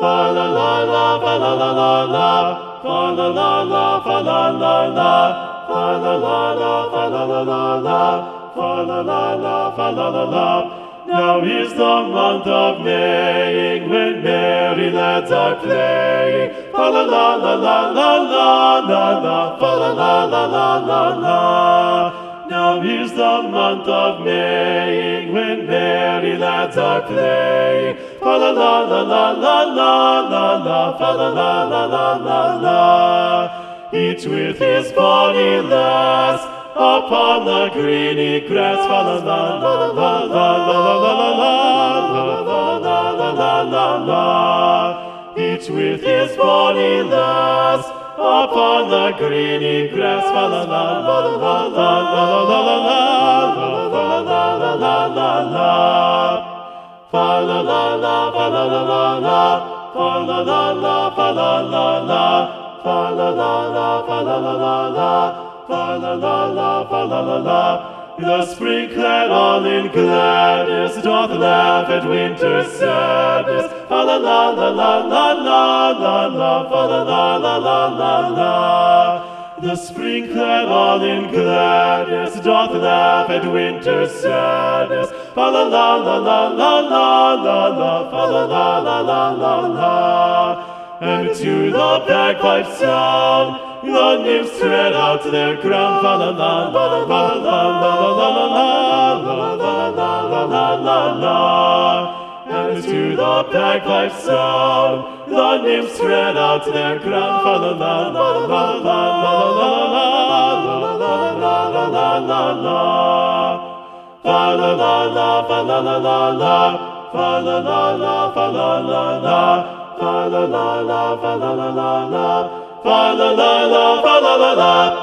Fa la la la, fa la la la la, fa la la la, fa la la la, fa la la la, fa la la la la, fa la la la, fa la la la. Now is the month of Maying, when merry lads are playing. Fa la la la la la la la la, fa la la la la la la. Now is the month of Maying, when merry lads are playing. Fa la la la la la la la la, fa la la la la la la. Each with his bonny lass upon the greeny grass. Fa la la la la la la la la la la la la la. Each with his bonny lass upon the greeny grass. Fa la la la la la la la la la la la la la. Fa la la la, fa la la la la, fa la la la, fa la la la, fa la la la, fa la la la la, fa la la la, fa la la la. The spring-clad all in gladness doth laugh at winter's sadness. Fa la la la la la la la la, fa la la la la la la. The spring-clad all in gladness doth laugh at winter's sadness. Fa la la la la la la la la, fa la la la la la la. And to the bagpipe sound the nymphs tread out their ground. Fa la la la la la la la la la la la la. And to the bagpipe sound the nymphs tread out their ground. Fa la la la la la la la la la la la. Fa la la la, fa la la la la, fa la la la, fa la la la, fa la la la, fa la la la la, fa la la la, fa la la la.